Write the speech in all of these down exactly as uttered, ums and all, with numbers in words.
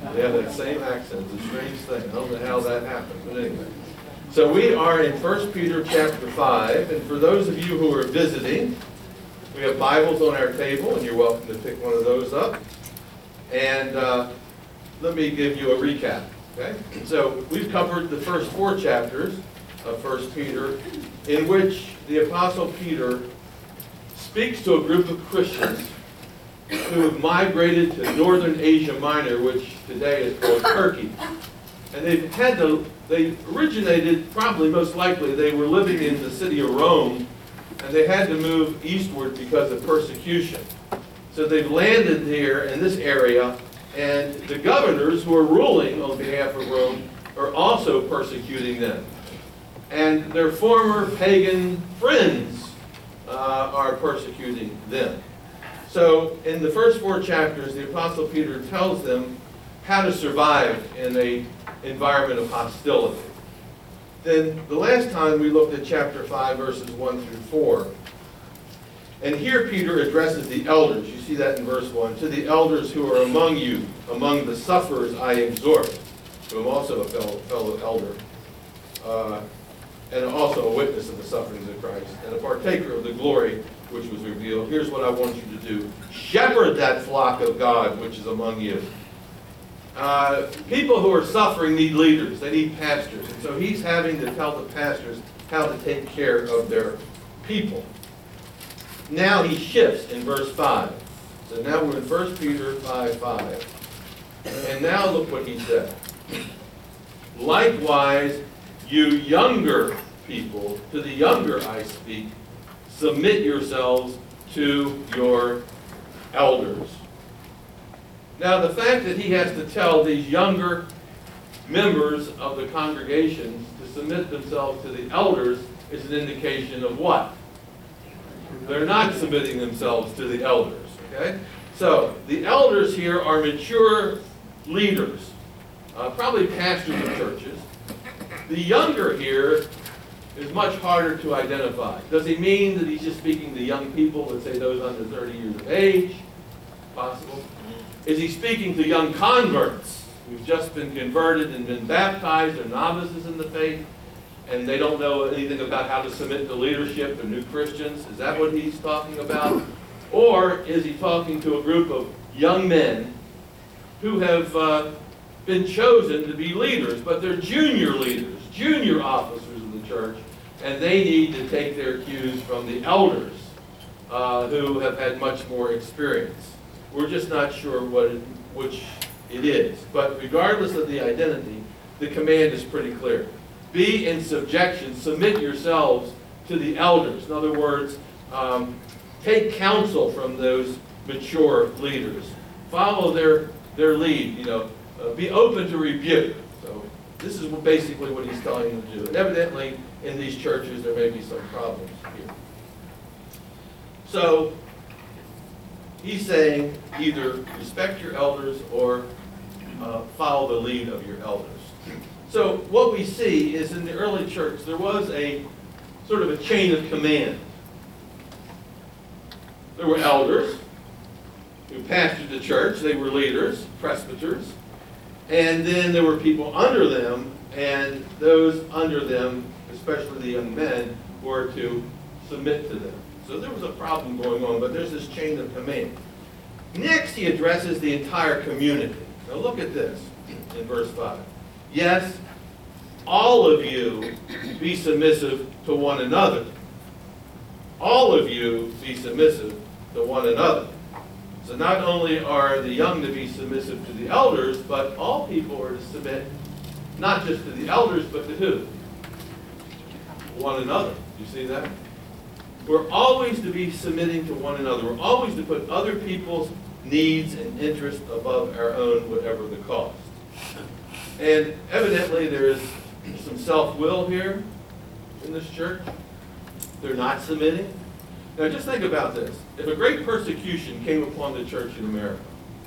They have that same accent. It's a strange thing. I don't know how that happened, but anyway. So we are in First Peter chapter five, and for those of you who are visiting, we have Bibles on our table, and you're welcome to pick one of those up. And uh, let me give you a recap. Okay? So we've covered the first four chapters of First Peter, in which the Apostle Peter speaks to a group of Christians who have migrated to northern Asia Minor, which today is called Turkey. And they've had to, they originated, probably most likely, they were living in the city of Rome, and they had to move eastward because of persecution. So they've landed here in this area, and the governors who are ruling on behalf of Rome are also persecuting them. And their former pagan friends uh, are persecuting them. So in the first four chapters, the Apostle Peter tells them how to survive in an environment of hostility. Then the last time we looked at chapter five, verses one through four. And here Peter addresses the elders. You see that in verse one. To the elders who are among you, among the sufferers I exhort. So I'm also a fellow, fellow elder. Uh, and also a witness of the sufferings of Christ, and a partaker of the glory which was revealed. Here's what I want you to do. Shepherd that flock of God which is among you. Uh, people who are suffering need leaders. They need pastors. And so he's having to tell the pastors how to take care of their people. Now he shifts in verse five. So now we're in First Peter five five. And now look what he said. Likewise, you younger people, to the younger I speak, submit yourselves to your elders. Now the fact that he has to tell these younger members of the congregation to submit themselves to the elders is an indication of what? They're not submitting themselves to the elders. Okay? So the elders here are mature leaders, uh, probably pastors of churches. The younger here is much harder to identify. Does he mean that he's just speaking to young people, let's say those under thirty years of age? Possible. Is he speaking to young converts who've just been converted and been baptized, or novices in the faith, and they don't know anything about how to submit to leadership? They're new Christians. Is that what he's talking about? Or is he talking to a group of young men who have uh, been chosen to be leaders, but they're junior leaders, junior officers of the church, and they need to take their cues from the elders uh, who have had much more experience? We're just not sure what it, which it is. But regardless of the identity, the command is pretty clear. Be in subjection, submit yourselves to the elders. In other words, um, take counsel from those mature leaders. Follow their, their lead, you know. Uh, be open to rebuke. So this is basically what he's telling them to do. And evidently, in these churches, there may be some problems here. So he's saying either respect your elders or uh, follow the lead of your elders. So what we see is in the early church, there was a sort of a chain of command. There were elders who pastored the church. They were leaders, presbyters. And then there were people under them, and those under them, especially the young men, were to submit to them. So there was a problem going on, but there's this chain of command. Next, he addresses the entire community. Now look at this in verse five. Yes, all of you be submissive to one another. All of you be submissive to one another. So not only are the young to be submissive to the elders, but all people are to submit not just to the elders, but to who? One another. You see that? We're always to be submitting to one another. We're always to put other people's needs and interests above our own, whatever the cost. And evidently there is some self-will here in this church. They're not submitting. Now just think about this. If a great persecution came upon the church in America,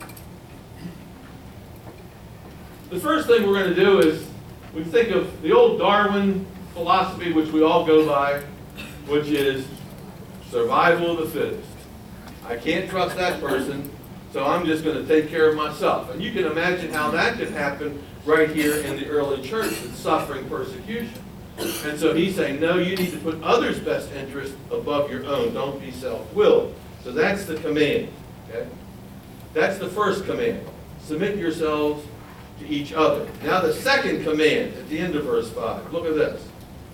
the first thing we're going to do is we think of the old Darwin philosophy, which we all go by, which is survival of the fittest. I can't trust that person, So I'm just going to take care of myself. And you can imagine how that could happen right here in the early church that's suffering persecution. And so he's saying, no, you need to put others' best interest above your own. Don't be self-willed. So that's the command. Okay? That's the first command. Submit yourselves to each other. Now the second command at the end of verse five. Look at this.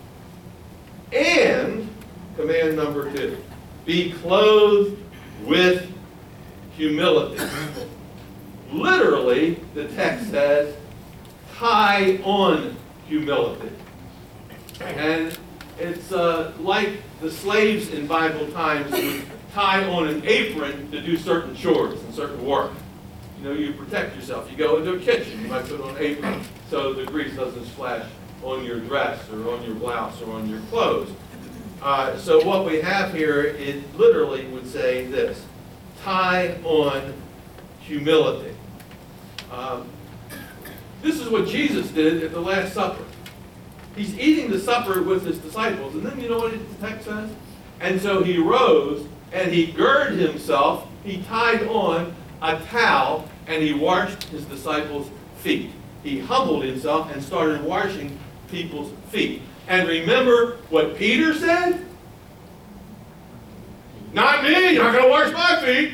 And, command number two, be clothed with humility. Literally, the text says, tie on humility. And it's uh, like the slaves in Bible times would tie on an apron to do certain chores and certain work. You know, you protect yourself. You go into a kitchen, you might put on an apron so the grease doesn't splash on your dress or on your blouse or on your clothes. Uh, so what we have here, it literally would say this, tie on humility. Um, this is what Jesus did at the Last Supper. He's eating the supper with his disciples, and then you know what the text says? And so he rose, and he girded himself, he tied on a towel, and he washed his disciples' feet. He humbled himself and started washing people's feet. And remember what Peter said? Not me, you're not going to wash my feet.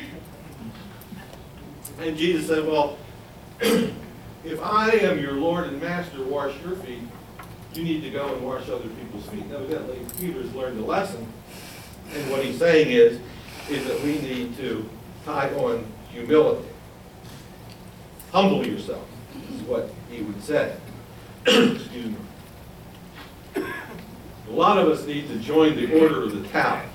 And Jesus said, well, if I am your Lord and Master, wash your feet, you need to go and wash other people's feet. Evidently, Peter's learned the lesson. And what he's saying is, is that we need to tie on humility. Humble yourself, is what he would say. Excuse me. A lot of us need to join the order of the towel,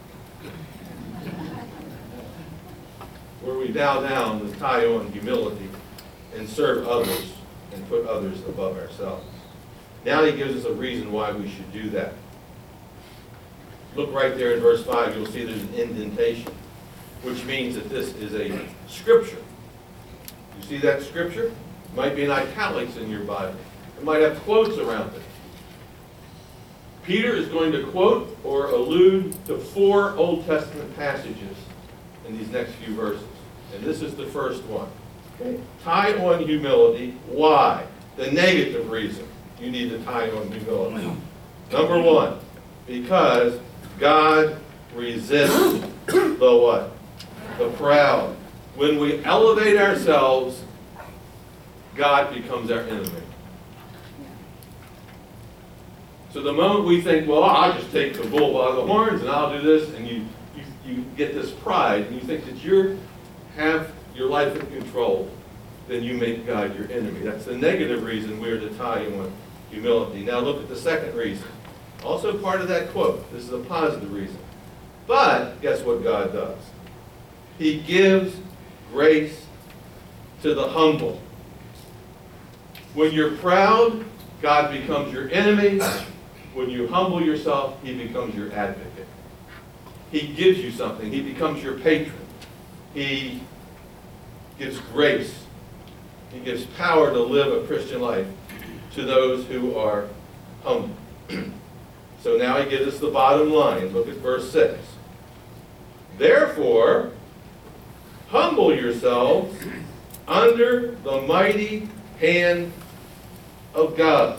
where we bow down and tie on humility and serve others and put others above ourselves. Now he gives us a reason why we should do that. Look right there in verse five, you'll see there's an indentation, which means that this is a scripture. You see that scripture? It might be in italics in your Bible. It might have quotes around it. Peter is going to quote or allude to four Old Testament passages in these next few verses. And this is the first one. Okay. Tie on humility. Why? The negative reason you need to tie on humility. Number one, because God resists the what? The proud. When we elevate ourselves, God becomes our enemy. So the moment we think, well, I'll just take the bull by the horns and I'll do this, and you, you, you get this pride, and you think that you have your life in control, then you make God your enemy. That's the negative reason we're to tie on humility. Now look at the second reason. Also part of that quote. This is a positive reason. But guess what God does? He gives grace to the humble. When you're proud, God becomes your enemy. When you humble yourself, he becomes your advocate. He gives you something. He becomes your patron. He gives grace. He gives power to live a Christian life to those who are humble. So now he gives us the bottom line. Look at verse six. Therefore, humble yourselves under the mighty hand of God.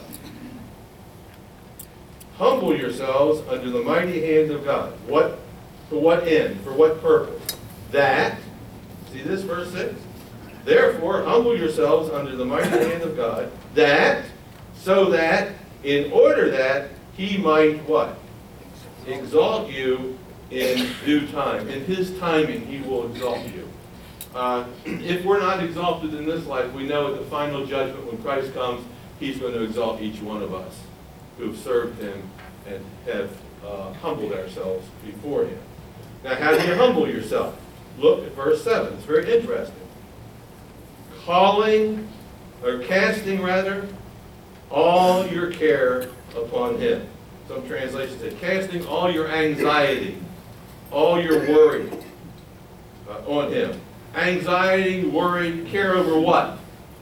Humble yourselves under the mighty hand of God. What? To what end? For what purpose? That, see this verse six? Therefore, humble yourselves under the mighty hand of God, that, so that, in order that, he might what? Exalt you in due time. In his timing, he will exalt you. Uh, if we're not exalted in this life, we know at the final judgment when Christ comes, he's going to exalt each one of us who have served him and have uh, humbled ourselves before him. Now, how do you humble yourself? Look at verse seven. It's very interesting. Calling, or casting rather, all your care upon him. Some translations say, casting all your anxiety, all your worry uh, on him. Anxiety, worry, care over what?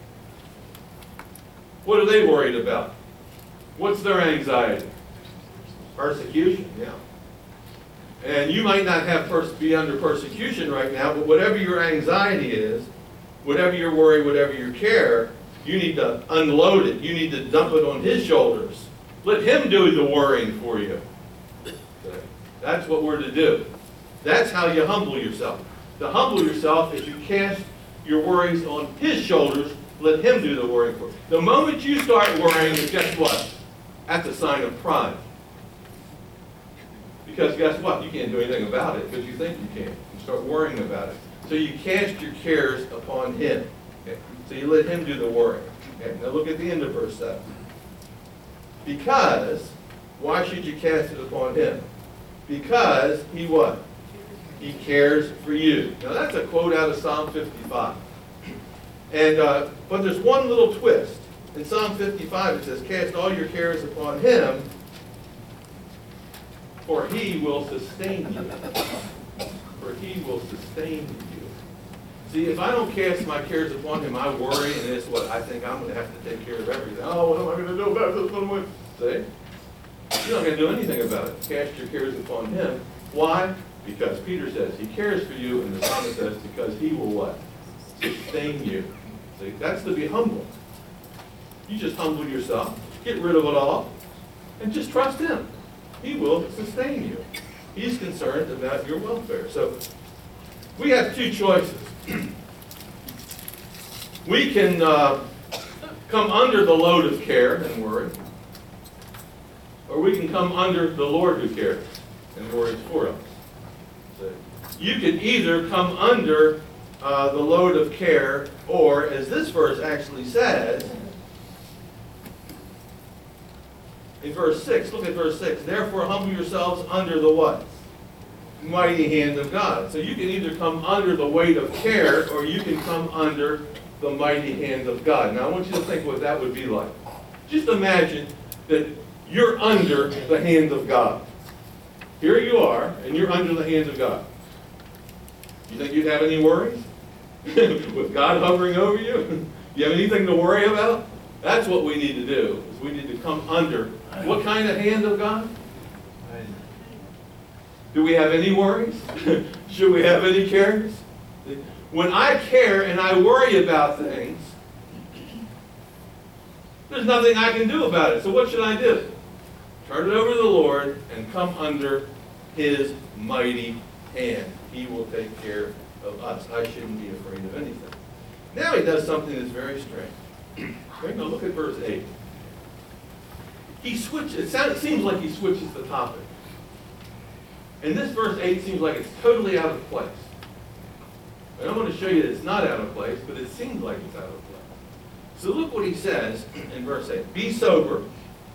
What are they worried about? What's their anxiety? Persecution, yeah. And you might not have pers- be under persecution right now, but whatever your anxiety is, whatever your worry, whatever your care, you need to unload it. You need to dump it on his shoulders. Let him do the worrying for you. That's what we're to do. That's how you humble yourself. To humble yourself is you cast your worries on his shoulders. Let him do the worrying for you. The moment you start worrying, guess what? That's a sign of pride. Because guess what? You can't do anything about it because you think you can. You start worrying about it. So you cast your cares upon him. Okay? So you let him do the worrying. Okay? Now look at the end of verse seven. Because, why should you cast it upon him? Because he what? He cares for you. Now that's a quote out of Psalm fifty-five. And uh, but there's one little twist. In Psalm fifty-five it says, cast all your cares upon him, for he will sustain you. For he will sustain you. See, if I don't cast my cares upon him, I worry, and it's what I think I'm going to have to take care of everything. Oh, what am I going to do about this? What am I? See? You're not going to do anything about it. Cast your cares upon him. Why? Because Peter says he cares for you, and the psalmist says because he will what? Sustain you. See, that's to be humble. You just humble yourself, get rid of it all, and just trust him. He will sustain you. He's concerned about your welfare. So we have two choices. We can uh, come under the load of care and worry, or we can come under the Lord who cares and worries for us. So you can either come under uh, the load of care, or, as this verse actually says, in verse six, look at verse six. Therefore humble yourselves under the what? Mighty hand of God. So you can either come under the weight of care, or you can come under the mighty hand of God. Now I want you to think what that would be like. Just imagine that you're under the hand of God. Here you are, and you're under the hand of God. You think you'd have any worries? With God hovering over you? You have anything to worry about? That's what we need to do, is we need to come under what kind of hand of God? Do we have any worries? Should we have any cares? When I care and I worry about things, there's nothing I can do about it. So what should I do? Turn it over to the Lord and come under his mighty hand. He will take care of us. I shouldn't be afraid of anything. Now he does something that's very strange. Right, now look at verse eight. He switches, it, sounds, it seems like he switches the topic. And this verse eight seems like it's totally out of place. And I'm going to show you that it's not out of place, but it seems like it's out of place. So look what he says in verse eight. Be sober.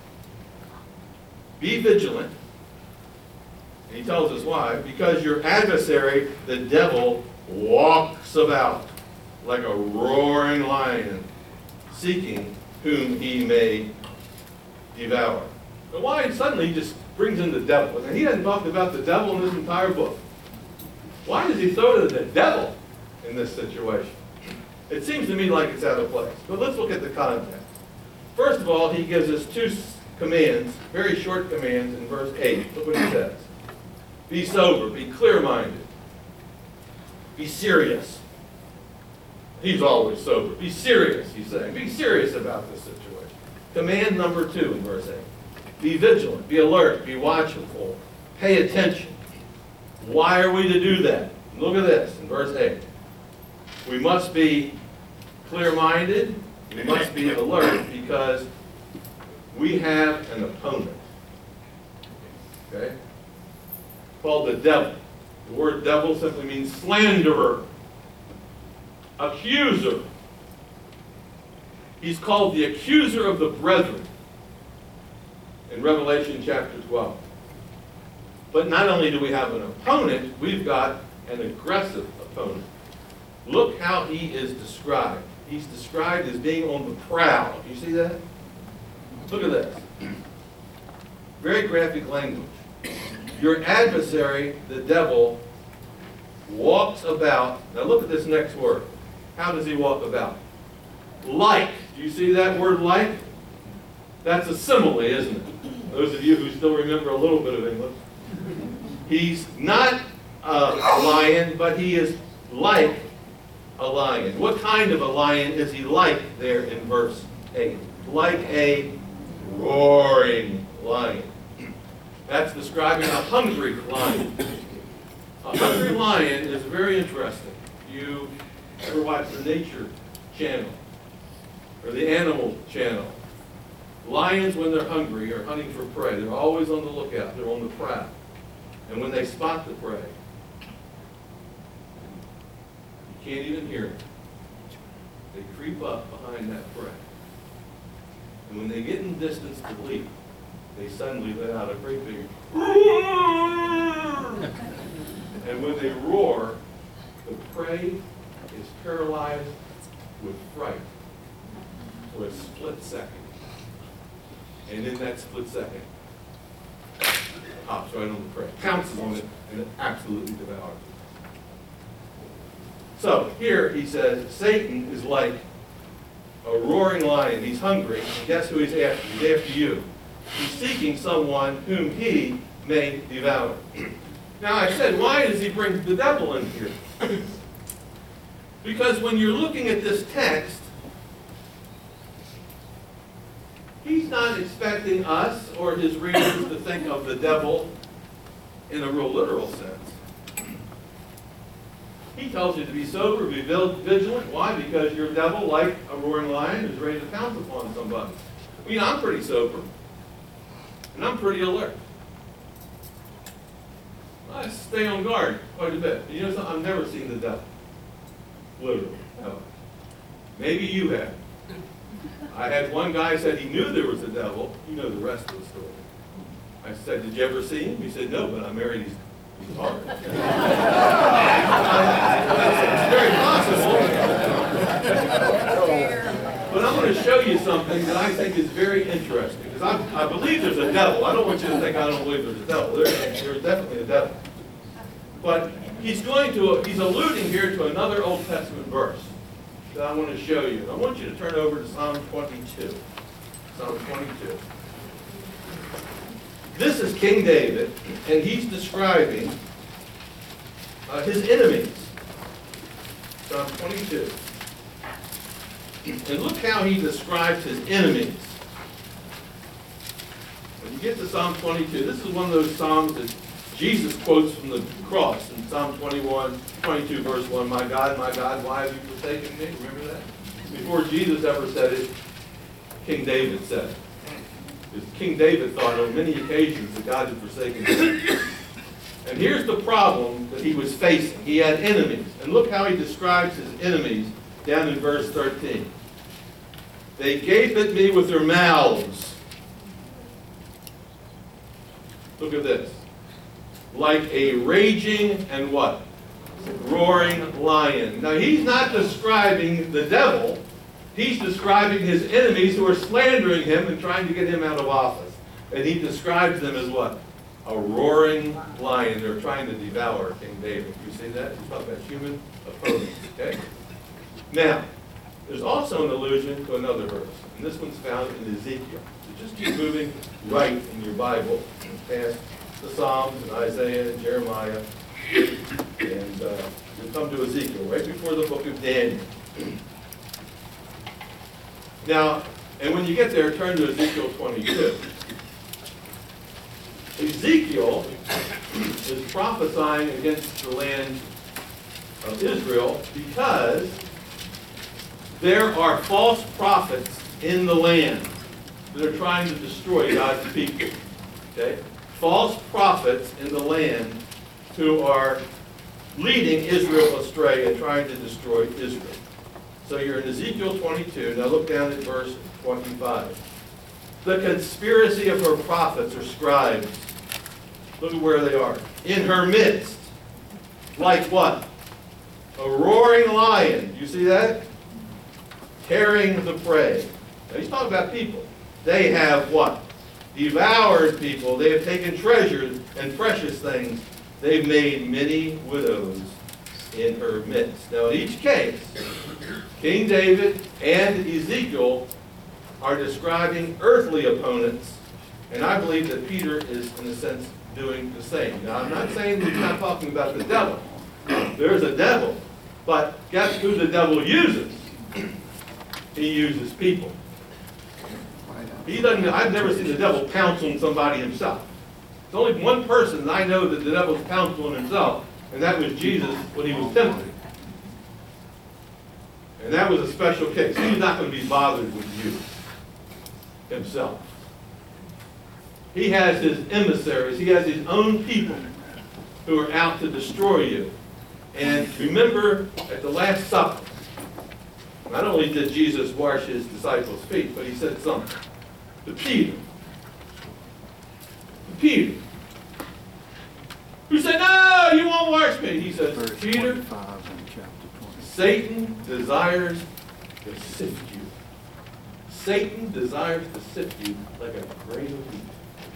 Be vigilant. And he tells us why. Because your adversary, the devil, walks about like a roaring lion, seeking whom he may devour. But why suddenly he just brings in the devil? And he hasn't talked about the devil in this entire book. Why does he throw to the devil in this situation? It seems to me like it's out of place. But let's look at the context. First of all, he gives us two commands, very short commands in verse eight. Look what he says. Be sober, be clear-minded, be serious. He's always sober. Be serious, he's saying. Be serious about this situation. Command number two in verse eight. Be vigilant, be alert, be watchful, pay attention. Why are we to do that? Look at this in verse eight. We must be clear-minded, we must be alert, because we have an opponent. Okay? Called the devil. The word devil simply means slanderer, accuser. He's called the accuser of the brethren in Revelation chapter twelve. But not only do we have an opponent, we've got an aggressive opponent. Look how he is described. He's described as being on the prowl. Do you see that? Look at this. Very graphic language. Your adversary, the devil, walks about. Now look at this next word. How does he walk about? Like. Do you see that word like? That's a simile, isn't it? Those of you who still remember a little bit of English. He's not a lion, but he is like a lion. What kind of a lion is he like there in verse eight? Like a roaring lion. That's describing a hungry lion. A hungry lion is very interesting. You ever watch the Nature Channel or the Animal Channel? Lions, when they're hungry, are hunting for prey. They're always on the lookout. They're on the prowl. And when they spot the prey, you can't even hear them. They creep up behind that prey. And when they get in distance to leap, they suddenly let out a great big roar. And when they roar, the prey is paralyzed with fright for a split second. And in that split second, hops right on the prey, pounces on it, and it absolutely devours it. So here he says, Satan is like a roaring lion. He's hungry, and guess who he's after? He's after you. He's seeking someone whom he may devour. Now I said, why does he bring the devil in here? Because when you're looking at this text, he's not expecting us or his readers to think of the devil in a real literal sense. He tells you to be sober, be vigilant. Why? Because your devil, like a roaring lion, is ready to pounce upon somebody. I mean, I'm pretty sober, and I'm pretty alert. I stay on guard quite a bit. You know something? I've never seen the devil. Literally. No. Maybe you have. I had one guy said he knew there was a devil. You know the rest of the story. I said, did you ever see him? He said, no, but I married his, his daughter. It's very possible. But I'm going to show you something that I think is very interesting. Because I, I believe there's a devil. I don't want you to think I don't believe there's a devil. There's, there's definitely a devil. But he's going to, he's alluding here to another Old Testament verse that I want to show you. I want you to turn over to Psalm twenty-two. Psalm twenty-two. This is King David, and he's describing uh, his enemies. Psalm twenty-two. And look how he describes his enemies. When you get to Psalm twenty-two, this is one of those Psalms that Jesus quotes from the cross in Psalm twenty-one, twenty-two, verse one, my God, my God, why have you forsaken me? Remember that? Before Jesus ever said it, King David said it. Because King David thought on many occasions that God had forsaken him. And here's the problem that he was facing. He had enemies. And look how he describes his enemies down in verse thirteen. They gape at me with their mouths. Look at this. Like a raging and what? Roaring lion. Now he's not describing the devil. He's describing his enemies who are slandering him and trying to get him out of office. And he describes them as what? A roaring lion. They're trying to devour King David. You see that? He's talking about human opponents. Okay? Now, there's also an allusion to another verse. And this one's found in Ezekiel. So just keep moving right in your Bible past the Psalms and Isaiah and Jeremiah. And uh, you'll come to Ezekiel right before the book of Daniel. Now, and when you get there, turn to Ezekiel twenty-two. Ezekiel is prophesying against the land of Israel because there are false prophets in the land that are trying to destroy God's people. Okay? False prophets in the land who are leading Israel astray and trying to destroy Israel. So you're in Ezekiel twenty-two. Now look down at verse twenty-five. The conspiracy of her prophets or scribes. Look at where they are. In her midst. Like what? A roaring lion. You see that? Tearing the prey. Now he's talking about people. They have what? Devoured people. They have taken treasures and precious things. They've made many widows in her midst. Now in each case, King David and Ezekiel are describing earthly opponents, and I believe that Peter is, in a sense, doing the same. Now, I'm not saying that he's not talking about the devil. There's a devil. But guess who the devil uses? He uses people. He doesn't, I've never seen the devil pounce on somebody himself. There's only one person that I know that the devil's pounced on himself, and that was Jesus when he was tempted. And that was a special case. He's not going to be bothered with you himself. He has his emissaries. He has his own people who are out to destroy you. And remember, at the Last Supper, not only did Jesus wash his disciples' feet, but he said something to Peter. To Peter. Who said, no, you won't wash me. He says, Peter, Satan desires to sift you. Satan desires to sift you like a grain of wheat.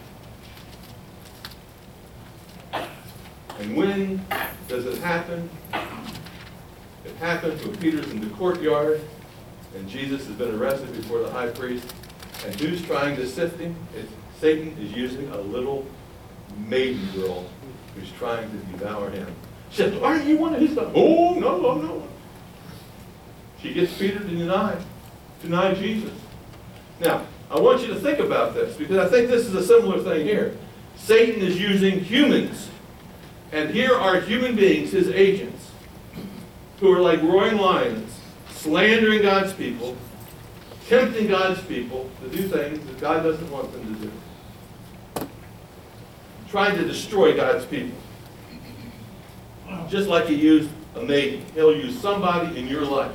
And when does it happen? It happens when Peter's in the courtyard and Jesus has been arrested before the high priest. And who's trying to sift him? It's, Satan is using a little maiden girl who's trying to devour him. She says, aren't you one of his sons? Oh, no, no, no. She gets Peter to deny, deny Jesus. Now, I want you to think about this, because I think this is a similar thing here. Satan is using humans. And here are human beings, his agents, who are like roaring lions, slandering God's people, tempting God's people to do things that God doesn't want them to do. Trying to destroy God's people. Just like he used a maiden. He'll use somebody in your life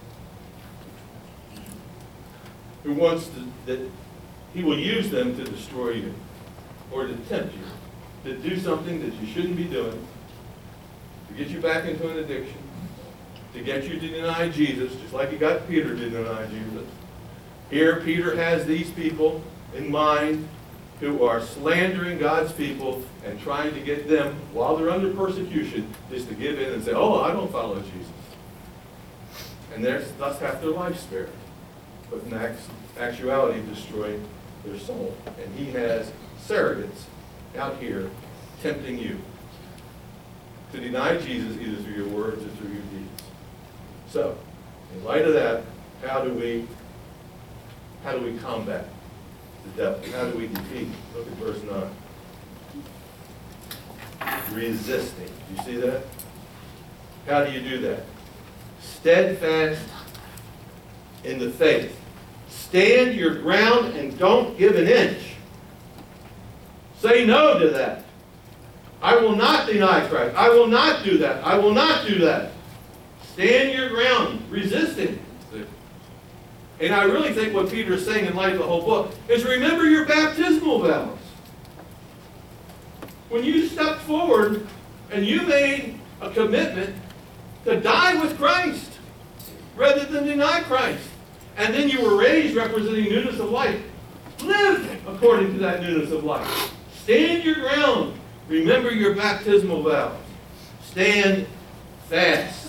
who wants to, that he will use them to destroy you or to tempt you, to do something that you shouldn't be doing, to get you back into an addiction, to get you to deny Jesus, just like he got Peter to deny Jesus. Here, Peter has these people in mind who are slandering God's people and trying to get them, while they're under persecution, just to give in and say, oh, I don't follow Jesus. And thus have their life spared, but in actuality destroy their soul. And he has surrogates out here tempting you to deny Jesus either through your words or through your deeds. So, in light of that, how do we how do we combat the devil? How do we defeat? Look at verse nine. Resisting. Do you see that? How do you do that? Steadfast in the faith. Stand your ground and don't give an inch. Say no to that. I will not deny Christ. I will not do that. I will not do that. Stand your ground. Resist him. And I really think what Peter is saying in light of the whole book is remember your baptismal vows. When you stepped forward and you made a commitment to die with Christ rather than deny Christ, and then you were raised representing newness of life, live according to that newness of life. Stand your ground. Remember your baptismal vows. Stand fast.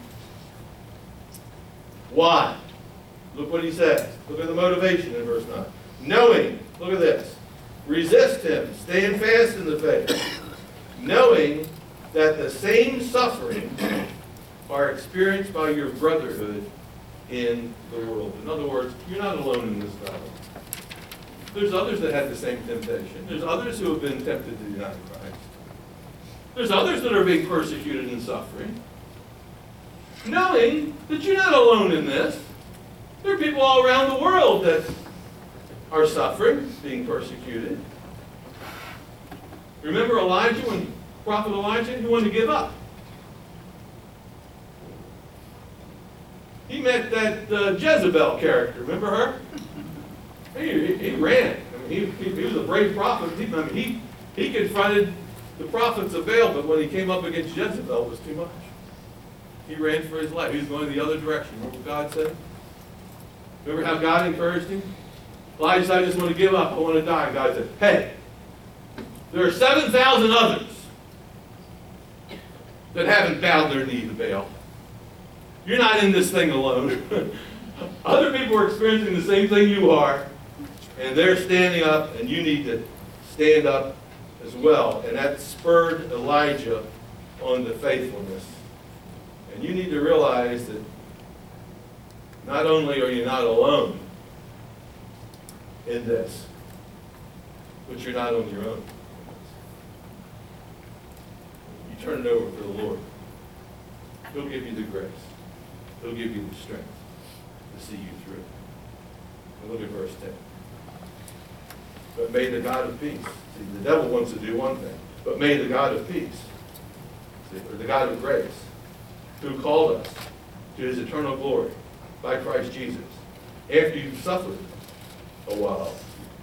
Why? Look what he says. Look at the motivation in verse nine. Knowing, look at this. Resist him. Stand fast in the faith. Knowing that the same sufferings are experienced by your brotherhood in the world. In other words, you're not alone in this battle. There's others that had the same temptation. There's others who have been tempted to deny Christ. There's others that are being persecuted and suffering. Knowing that you're not alone in this. There are people all around the world that are suffering, being persecuted. Remember Elijah, when Prophet Elijah, he wanted to give up. He met that uh, Jezebel character. Remember her? He, he, he ran. I mean, he, he, he was a brave prophet. He, I mean, he, he confronted the prophets of Baal, but when he came up against Jezebel, it was too much. He ran for his life. He was going the other direction. Remember what God said? Remember how God encouraged him? Elijah said, I just want to give up. I want to die. And God said, hey, there are seven thousand others that haven't bowed their knee to Baal. You're not in this thing alone. Other people are experiencing the same thing you are, and they're standing up, and you need to stand up as well, and that spurred Elijah on to faithfulness. And you need to realize that not only are you not alone in this, but you're not on your own. You turn it over to the Lord. He'll give you the grace. He'll give you the strength to see you through. And look at verse ten. But may the God of peace. See, the devil wants to do one thing. But may the God of peace, see, or the God of grace, who called us to his eternal glory by Christ Jesus, after you've suffered a while,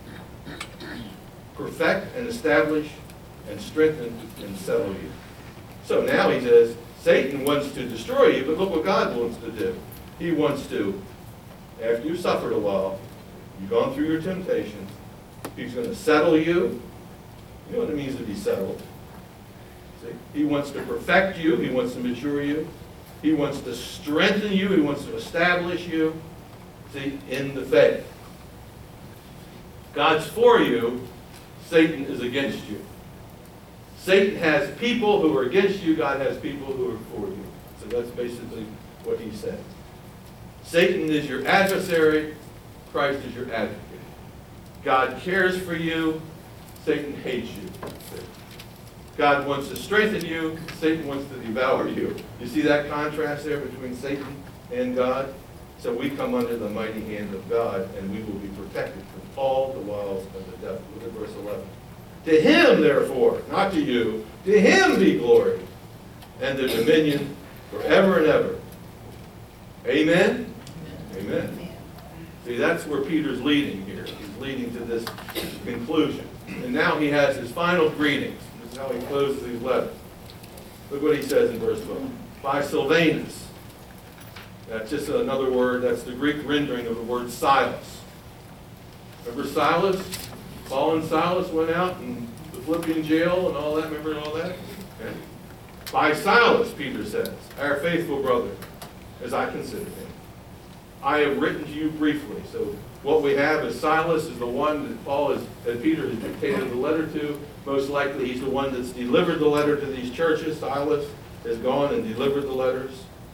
perfect and establish and strengthen and settle you. So now he says, Satan wants to destroy you, but look what God wants to do. He wants to, after you've suffered a while, you've gone through your temptations, he's going to settle you. You know what it means to be settled. See? He wants to perfect you. He wants to mature you. He wants to strengthen you. He wants to establish you, see, in the faith. God's for you. Satan is against you. Satan has people who are against you. God has people who are for you. So that's basically what he said. Satan is your adversary. Christ is your advocate. God cares for you. Satan hates you. God wants to strengthen you. Satan wants to devour you. You see that contrast there between Satan and God? So we come under the mighty hand of God, and we will be protected from all the wiles of the devil. Look at verse eleven. To him, therefore, not to you, to him be glory and the dominion forever and ever. Amen? Amen. Amen. See, that's where Peter's leading here. He's leading to this conclusion. And now he has his final greetings. This is how he closes these letters. Look what he says in verse twelve. By Silvanus. That's just another word. That's the Greek rendering of the word Silas. Remember Silas? Paul and Silas went out in the Philippian jail and all that. Remember all that? Okay. By Silas, Peter says, our faithful brother, as I consider him. I have written to you briefly. So what we have is Silas is the one that Paul is, that Peter has dictated the letter to. Most likely he's the one that's delivered the letter to these churches. Silas has gone and delivered the letters.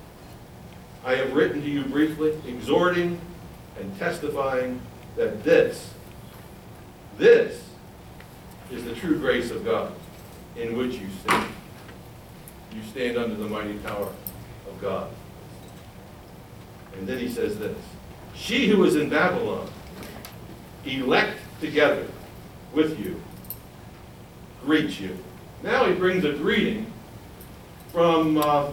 I have written to you briefly, exhorting and testifying that this, this is the true grace of God in which you stand. You stand under the mighty power of God. And then he says this, she who is in Babylon, elect together with you, greets you. Now he brings a greeting from uh,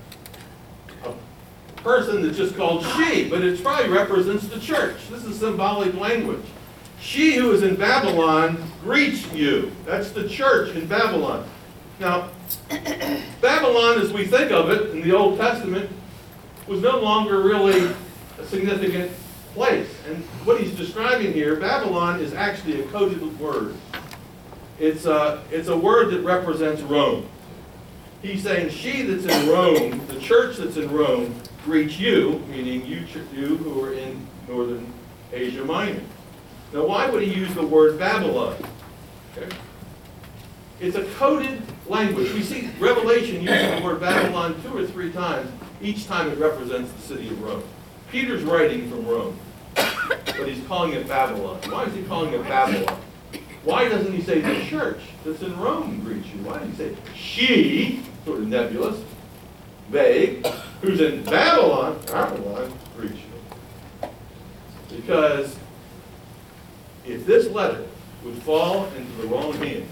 a person that's just called she, but it probably represents the church. This is symbolic language. She who is in Babylon greets you. That's the church in Babylon. Now, Babylon, as we think of it in the Old Testament, was no longer really a significant place. And what he's describing here, Babylon is actually a coded word. It's a, it's a word that represents Rome. He's saying she that's in Rome, the church that's in Rome, greets you, meaning you, you who are in northern Asia Minor. Now, why would he use the word Babylon? Okay. It's a coded language. We see Revelation using the word Babylon two or three times. Each time it represents the city of Rome. Peter's writing from Rome, but he's calling it Babylon. Why is he calling it Babylon? Why doesn't he say the church that's in Rome greets you? Why does he say she, sort of nebulous, vague, who's in Babylon, Babylon, greets you? Because if this letter would fall into the wrong hands,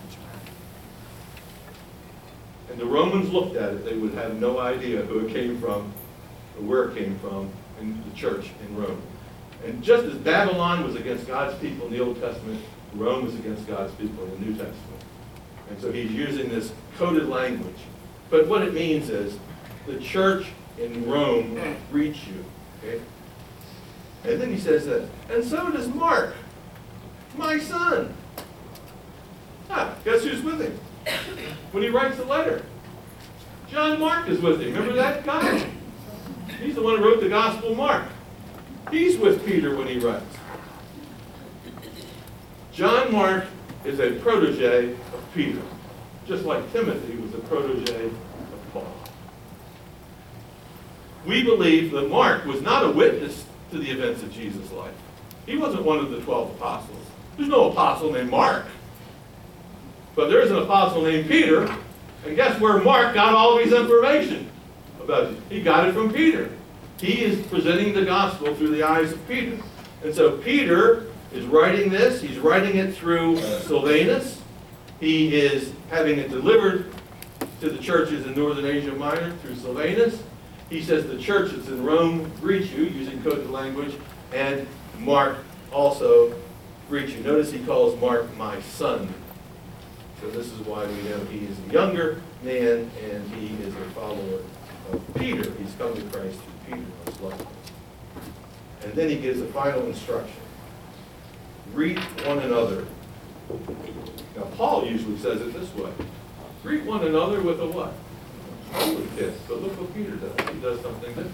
and the Romans looked at it, they would have no idea who it came from or where it came from in the church in Rome. And just as Babylon was against God's people in the Old Testament, Rome was against God's people in the New Testament. And so he's using this coded language. But what it means is the church in Rome greets you. Okay? And then he says that, and so does Mark, my son. Ah, guess who's with him? When he writes the letter, John Mark is with him. Remember that guy? He's the one who wrote the Gospel of Mark. He's with Peter when he writes. John Mark is a protege of Peter, just like Timothy was a protege of Paul. We believe that Mark was not a witness to the events of Jesus' life. He wasn't one of the twelve apostles. There's no apostle named Mark. But there is an apostle named Peter, and guess where Mark got all of his information about it? He got it from Peter. He is presenting the gospel through the eyes of Peter. And so Peter is writing this. He's writing it through Silvanus. He is having it delivered to the churches in Northern Asia Minor through Silvanus. He says the church that's in Rome greets you, using coded language, and Mark also greets you. Notice he calls Mark my son. So this is why we know he is a younger man and he is a follower of Peter. He's come to Christ through Peter, most likely. And then he gives a final instruction. Greet one another. Now Paul usually says it this way. Greet one another with a what? Holy kiss. But look what Peter does. He does something different.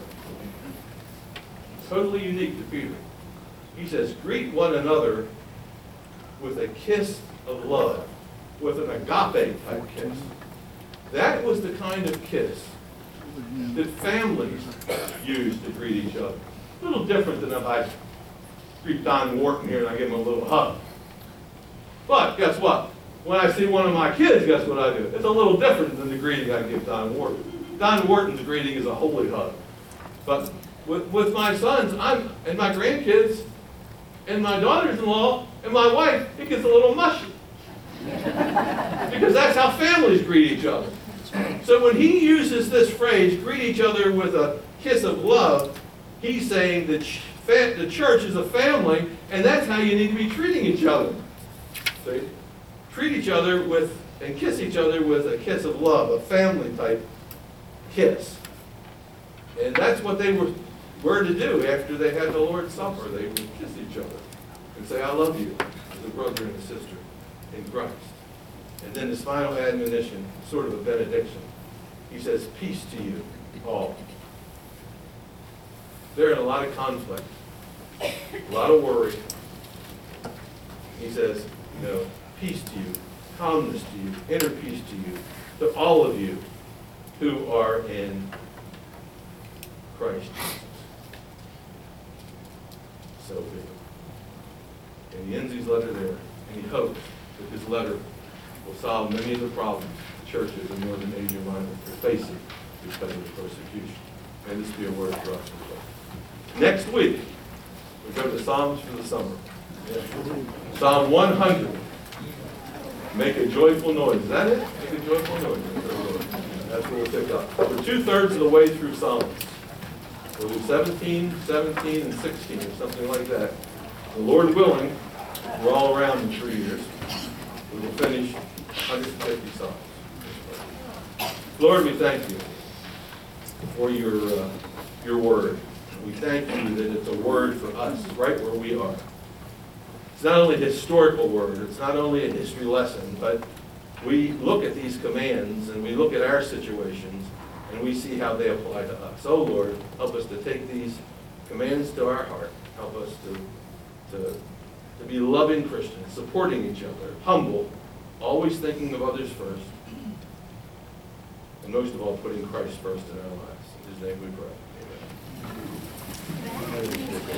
Totally unique to Peter. He says, greet one another with a kiss of love, with an agape type kiss. That was the kind of kiss that families used to greet each other. A little different than if I greet Don Wharton here and I give him a little hug. But guess what? When I see one of my kids, guess what I do? It's a little different than the greeting I give Don Wharton. Don Wharton's greeting is a holy hug. But with, with my sons I'm, and my grandkids and my daughters-in-law and my wife, it gets a little mushy. Because that's how families greet each other. So when he uses this phrase, greet each other with a kiss of love, he's saying that the church is a family, and that's how you need to be treating each other. See? Treat each other with, and kiss each other with a kiss of love, a family-type kiss. And that's what they were, were to do after they had the Lord's Supper. They would kiss each other and say, I love you, as a brother and a sister in Christ. And then his final admonition, sort of a benediction. He says, peace to you all. They're in a lot of conflict, a lot of worry. He says, you know, peace to you, calmness to you, inner peace to you, to all of you who are in Christ Jesus. So be it. And he ends his letter there, and he hopes that his letter will solve many of the problems the churches in Northern Asia Minor are facing because of persecution. May this be a word for us. Next week, we go to Psalms for the summer. Yeah. Psalm one hundred. Make a joyful noise. Is that it? Make a joyful noise. That's what we'll pick up. We're two-thirds of the way through Psalms. We'll do seventeen, seventeen, and sixteen, or something like that. The Lord willing, we're all around in three years. We will finish one hundred fifty Psalms. Lord, we thank you for your, uh, your word. We thank you that it's a word for us, right where we are. It's not only a historical word, it's not only a history lesson, but we look at these commands and we look at our situations and we see how they apply to us. Oh Lord, help us to take these commands to our heart. Help us to, to, to be loving Christians, supporting each other, humble, always thinking of others first, and most of all, putting Christ first in our lives. In his name we pray. Amen.